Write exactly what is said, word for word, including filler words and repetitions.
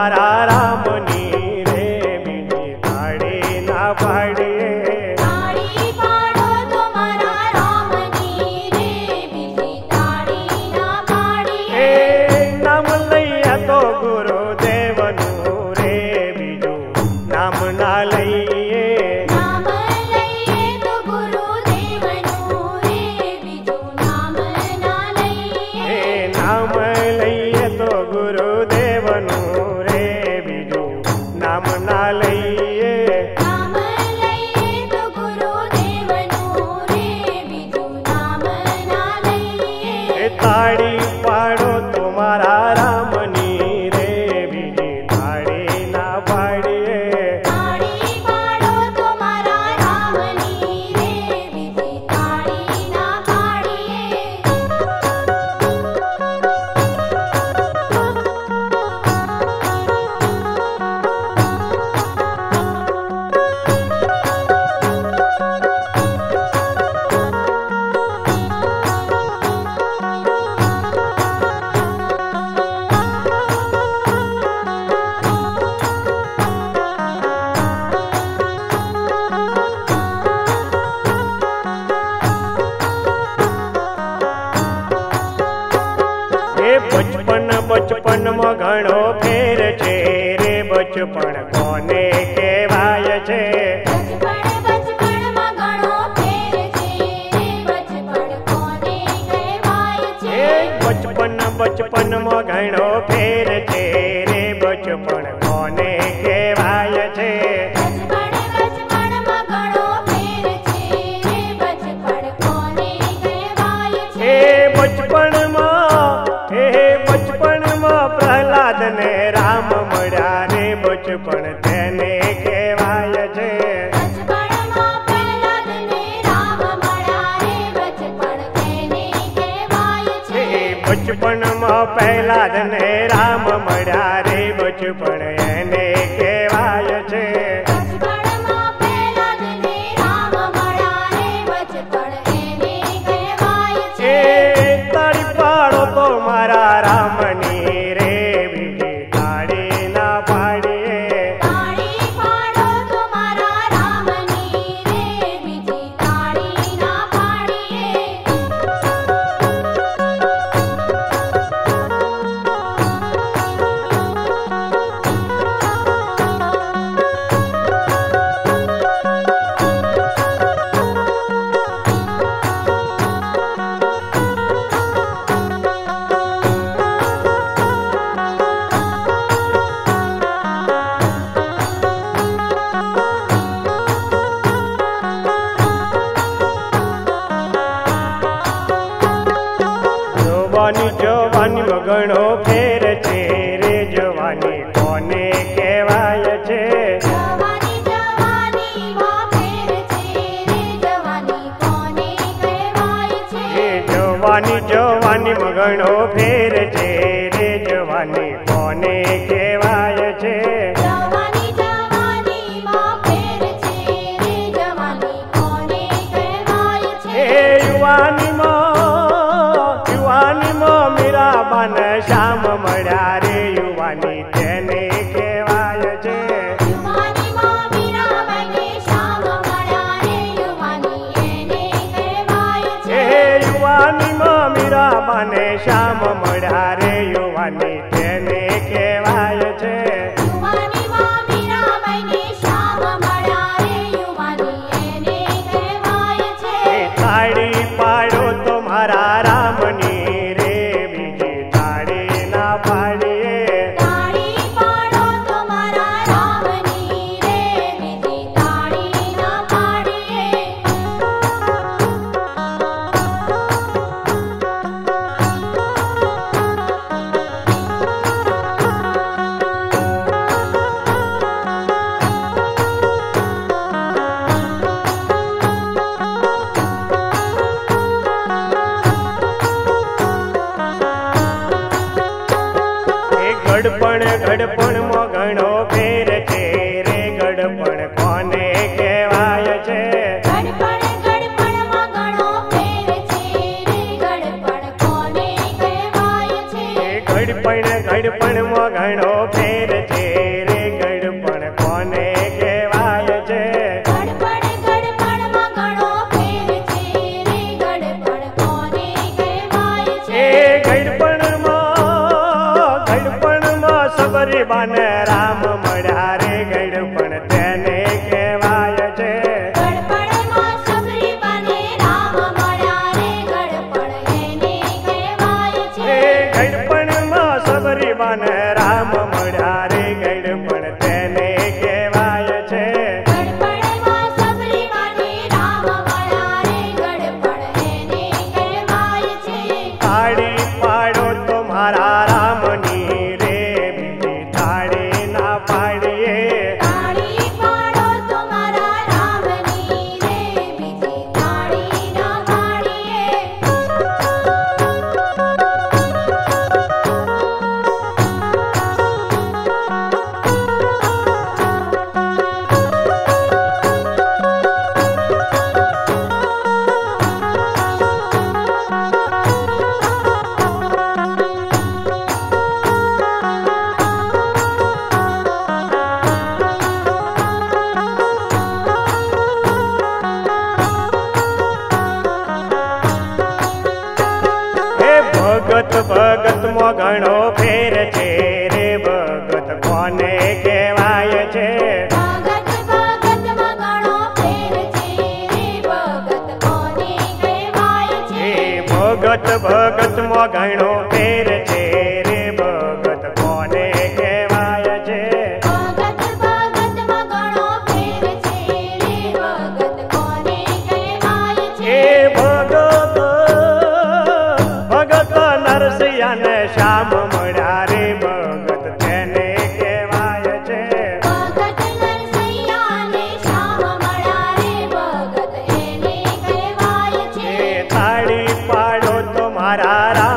તમારા રામની રે બીજી તાળી ના પાડીએ તાળી પાડો તમારા રામની રે બીજી તાળી ના પાડીએ એ નામ લઈએ તો ગુરુદેવનું રે બીજું નામ ના લઈએ નામ લઈએ તો ગુરુદેવનું રે બીજું નામ ના લઈએ એ નામ લઈએ તો ગુરુદેવનું રે બીજું નામ ના લઈએ નામ લઈએ તો ગુરુદેવનું રે બીજું નામ ના લઈએ એ તાળી પાડો તમારા રામની રે બીજી તાળી ના પાડીએ તાળી પાડો તમારા રામની રે બીજી તાળી ના પાડીએ એ બચપન બચપન માં ઘણો ફેર છે રે બચપન કોને કહેવાય છે બચપણ બચપણમાં ઘણો ફેર છે રે બચપણ કોને કહેવાય છે એ બચપન બચપન માં ઘણો ફેર છે રે બચપણ કોને કહેવાય છે બચપણ બચપણમાં ઘણો ફેર છે રે બચપણ કોને કહેવાય છે એ બચપનમાં એ બચપનમાં પ્રહલાદ ને રામ મળ્યા રે બચપન તેને કહેવાય છે બચપણમાં પ્રહલાદ ને રામ મળ્યા રે બચપણ તેને કહેવાય છે એ બચપનમાં પ્રહલાદ ને રામ મળ્યા રે બચપન એને કહેવાય છે બચપણમાં પ્રહલાદ ને રામ મળ્યા રે બચપણ એને કહેવાય છે એ તાળી પાડો તો મારા રામની રે બીજી તાળી ના પાડીએ તાળી પાડો તમારા રામની રે બીજી તાળી ના પાડીએ જવાની જવાનીમાં ઘણો ફેર છે રે જવાની કોને કહેવાય છે જવાની જવાનીમાં ફેર છે રે જવાની કોને કહેવાય છે એ જવાની જવાનીમાં ઘણો ફેર છે રે જવાની કોને કહેવાય છે જવાની જવાનીમાં ફેર છે રે જવાની કોને કહેવાય છે એ યુવાનીમાં યુવાનીમાં મીરાબાન શ્યામ મળ્યા રે યુવાની તેને કહેવાય છે યુવાનીમાં મીરાબાઈને શ્યામ મળ્યા રે યુવાની એને કહેવાય છે એ યુવાનીમાં મીરાબાને શ્યામ મળ્યા રે યુવાની તેને કહેવાય છે યુવાનીમાં મીરાબાઈને શ્યામ મળ્યા રે યુવાની એને કહેવાય છે એ તાળી પાડો તો મારા રામની રે બીજી તાળી ના પાડીએ તાળી પાડો તમારા રામની રે બીજી તાળી ના પાડીએ ગડપણ ગડપણમાં ઘણો ફેર છે રે ગડપણ કોને કહેવાય છે ગડપણ ગડપણમાં ઘણો ફેર છે રે ગડપણ કોને કહેવાય છે એ ગડપણ ગડપણમાં ઘણો ફેર છે બાન રામ મળ્યા રે ગડપણ તેને કહેવાય છે. ગડપણમાં સબરી બાને રામ મળ્યા રે ગડપણ એને કહેવાય છે. એ ગડપણમાં સબરી બાન રામ મળ્યા રે ગડપણ તેને કહેવાય છે. ગડપણમાં સબરી બાને રામ મળ્યા રે ગડપણ એને કહેવાય છે. તાળી પાડો તો મારા રામની રે બીજી તાળી ના પાડીએ. તાળી પાડો તો મારા રામની રે બીજી તાળી ના પાડીએ. ભગત ભગત માં ઘણો ફેર છે રે ભગત કોને કહેવાય છે. ભગત ભગતમાં ઘણો ફેર છે રે ભગત કોને કહેવાય છે. એ ભગત ભગત માં ઘણો ફેર છે રે ભગત કોને કહેવાય છે. ભગત ભગતમાં ઘણો ફેર છે રે ભગત કોને કહેવાય છે. એ ભગત ભગત નરસિંહ ને શ્યામ મળ્યા રે ભગત તેને કહેવાય છે. ભગત નરસૈયાને શ્યામ મળ્યા રે ભગત એને કહેવાય છે. એ તાળી પાડો તો મારા રામ